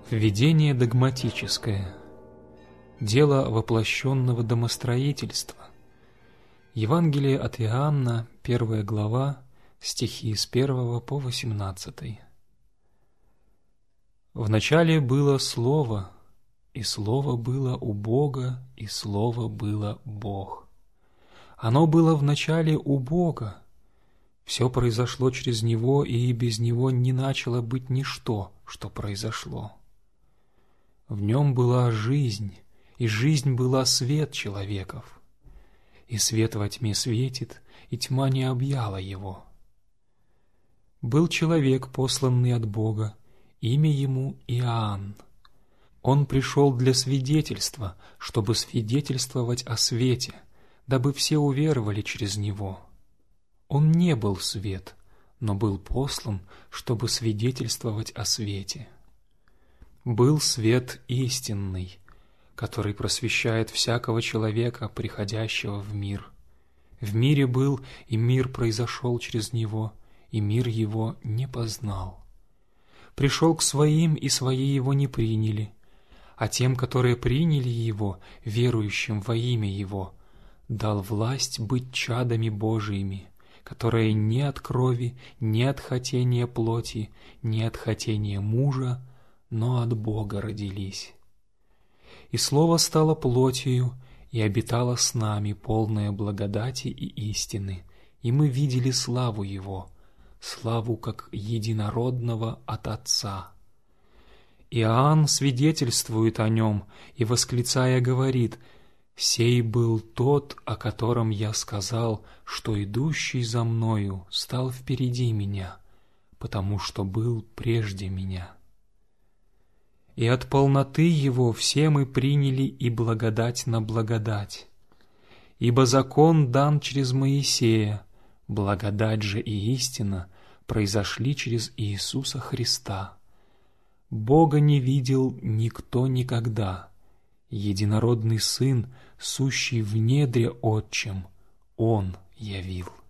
Введение догматическое. Дело воплощенного домостроительства. Евангелие от Иоанна, 1 глава, стихи с 1 по 18. «Вначале было Слово, и Слово было у Бога, и Слово было Бог. Оно было вначале у Бога. Все произошло через Него, и без Него не начало быть ничто, что произошло. В Нем была жизнь, и жизнь была свет человеков. И свет во тьме светит, и тьма не объяла его. Был человек, посланный от Бога, имя ему Иоанн. Он пришел для свидетельства, чтобы свидетельствовать о свете, дабы все уверовали через него. Он не был свет, но был послан, чтобы свидетельствовать о свете. Был свет истинный, который просвещает всякого человека, приходящего в мир. В мире был, и мир произошел через него, и мир его не познал. Пришел к своим, и свои его не приняли, а тем, которые приняли его, верующим во имя его, дал власть быть чадами Божиими, которые не от крови, не от хотения плоти, не от хотения мужа, но от Бога родились. И Слово стало плотью и обитало с нами, полное благодати и истины, и мы видели славу Его, славу как единородного от Отца. Иоанн свидетельствует о Нем и, восклицая, говорит: «Сей был тот, о котором я сказал, что идущий за мною стал впереди меня, потому что был прежде меня». И от полноты Его все мы приняли и благодать на благодать. Ибо закон дан через Моисея, благодать же и истина произошли через Иисуса Христа. Бога не видел никто никогда. Единородный Сын, сущий в недре Отчим, Он явил.